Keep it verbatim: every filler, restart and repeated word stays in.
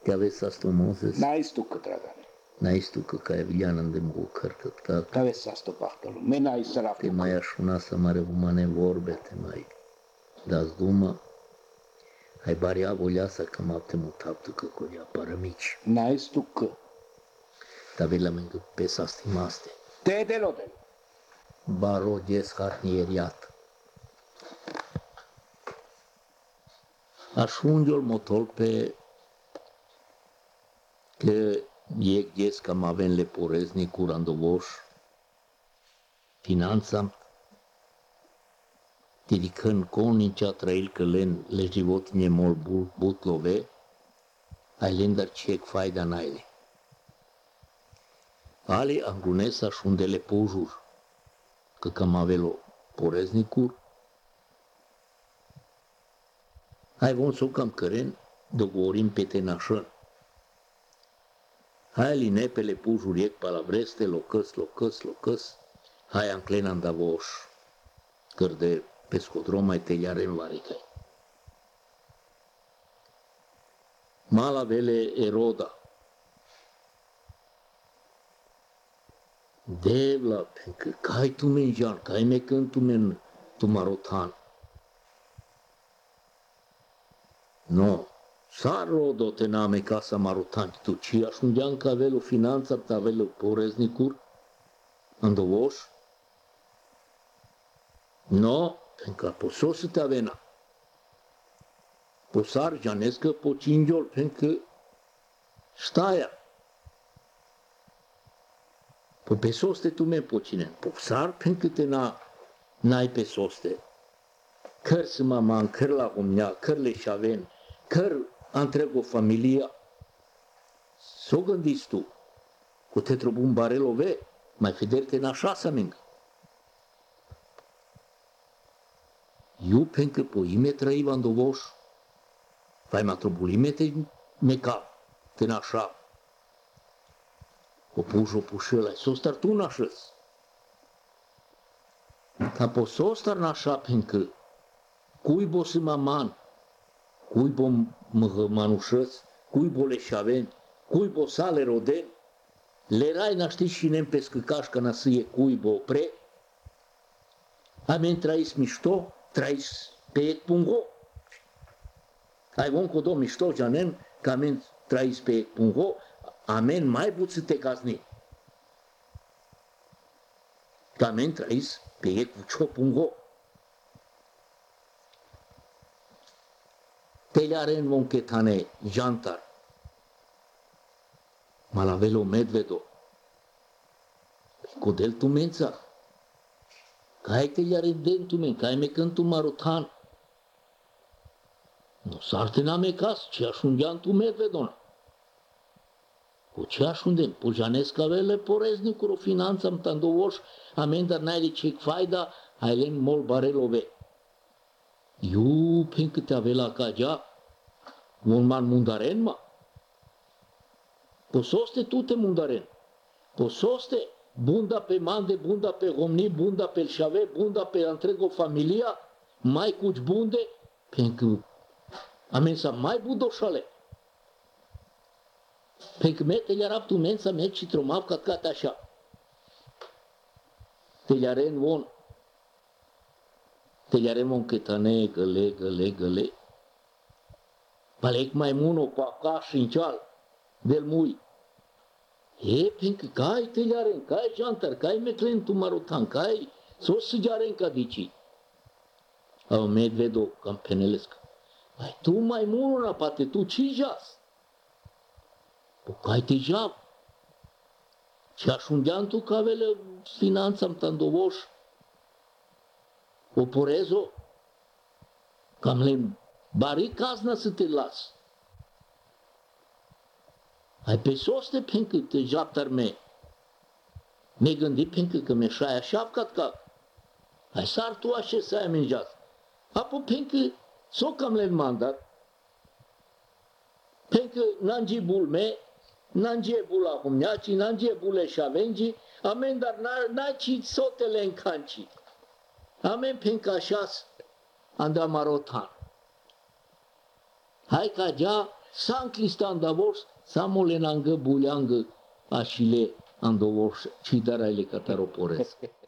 Te aveți asta Moses? Na istu câtragane. Na istu că ca Evilian de mu cărcat ca Te aveți asta pahtălu. Mena i săraf. te mai așuna să mare vumane vorbe, te mai dați duma. Hai baria voleasa că m-a temut aptu că colia paramici. Na istu că. Ta vela mengă pesa stimaste. Te de lodel. Baro des harnieriat. Ajunge-l motol pe că e des cam avem le porezni curandovoș finanța tidicând conicea trăil că len le životinje mol butlove ai len dar cek fajda najle. Ali angunesa šundele požur că cam avelo poreznicur hai von so cam căren dogovorim pe tenașăn. Hai li nepele pujuriec palavreste, locăs, locăs, locăs, hai anclenan da voș, căr de pescodrom mai te iare în varicai. Mala vele eroda. Devla, pentru că cai tu menjan, cai me când tu men tu marotan. No. Saro te name casa marotanti tu ci ajungeam că avelo finanța, că avelo poreznicur, andovoș? No, pentru că poso să te avena. Posar janescă po cingiol, pentru că staia. Po pesoste tu me po cinen. Posar pentru că te na, n-ai pesoste. Căr să maman, căr la omnea, căr le șaven, căr întreg o familie, s-o gândiți tu, cu te trebuie un barelove, mai federte în așa să mingă. Eu, pentru că po ime trăiva în dovoș, vai mă trebuie ime te meca, te în așa. O puș, o pușălă, s-o star tu în așa-s. Ca po s-o star în așa, pentru că cuibo să maman, cuibo manușăți, cuibo leșaveni, cuibo sale rodeni, le rai n-aștiți și nem pescăcașca na să e cuibo pre, amen trais mișto, trais pe et pungo. Ai vom codo mișto janem, că amen trais pe et pungo, amen mai buți te cazni. Că amen trais pe et vucio pungo. Teliaren von ketane jantar. Malavelo medvedo. Codel tu mența. Cai teliaren den tu men, cai me când tu marotan. Nu sarte n-am e cas, ce ajungeam tu medvedona. Cu ce ajungem? Pujanesca vele poreznicur o finanță am tandovoș, amendar n-ai ce faida, ai len mol barelove. Eu, pentru că te avea la cagea, un man mundaren, mă. Pososte tu te mundaren. Pososte bunda pe mande, bunda pe homni, bunda pe șave, bunda pe întreg o familia, mai cuci bunde, pentru că amensa mai budoșale. Pentru că te le-a raptu mensa, met și tromav ca cate așa. Te le-a ren von. Te le-a mon cătane, găle, găle, găle. Palec mai muno cu aca și în ceal, del mui. E, pentru că cai te le-a ren, cai jantar, cai meclen tu marotan, cai sos să gearen ca dici. Au medvedo, cam penelesc. Ai tu mai muno, poate tu ci jas. Po cai te jav. Și ajungeam tu ca vele finanța-mi tandovoș. O porezo, cam le bari cazna să te las. Ai pe soste pentru că te japtar me. Ne gândi pentru că me șaia șapcat ca. Ai sar tu așa să ai menjat. Apo pentru că s-o cam le mandat. Pentru că n-angi bul me, n-angi bul ahumneaci, n-angi bule șavengi, amen, dar n-aci sotele în canci. Amen, pentru că așa andam marotan. Hai ca gea San Cristan Davos, Samolenangă, Buleangă, Așile, Andovos, Cidaraile Cataroporesc.